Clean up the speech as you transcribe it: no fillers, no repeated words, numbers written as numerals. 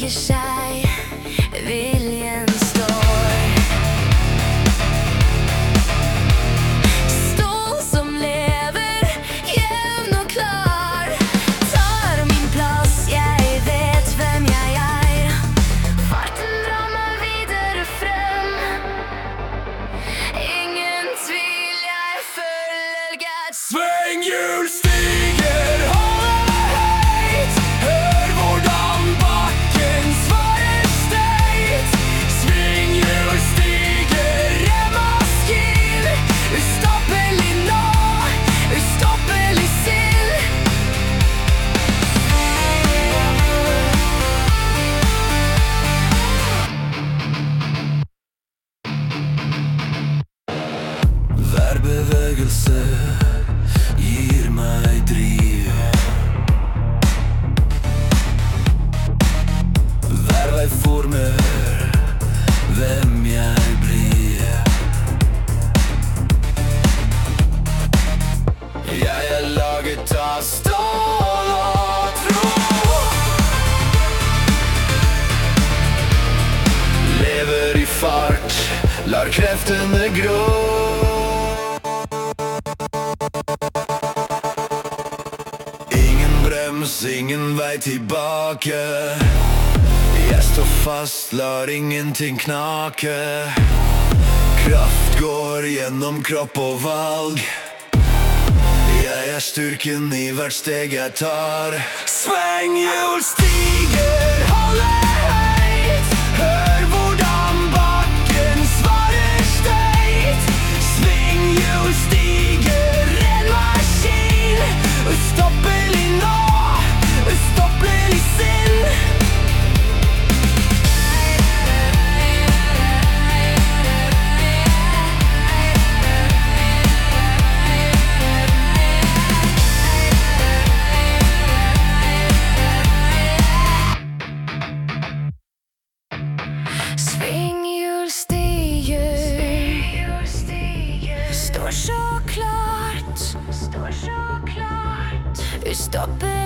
strekker seg, viljen står. Stål som lever, jevn og klar, tar min plass, jeg vet hvem jeg er. Farten drar meg videre frem, ingen tvil, jeg følger Gud. Svinghjul stiger, holder høyt, hør hvordan bakken svarer støyt. Svinghjul stiger, remaskil, ustoppelig nå, ustoppelig sild. Hver bevegelse gir meg driv. Hver vei former hvem jeg blir. Jeg er laget av stål og tro. Lever i fart, lar kreftene grå. Ingen vei tilbake. Jeg står fast, lar ingenting knake. Kraft går gjennom kropp og valg. Jeg er styrken i hvert steg jeg tar. Svinghjul stiger, holder høyt, hør hvordan bakken svarer støyt. Svinghjul stiger, ren maskin, ustoppelig nå, ustoppelig sinn. Svinghjul stiger, står så klart, ustoppelig.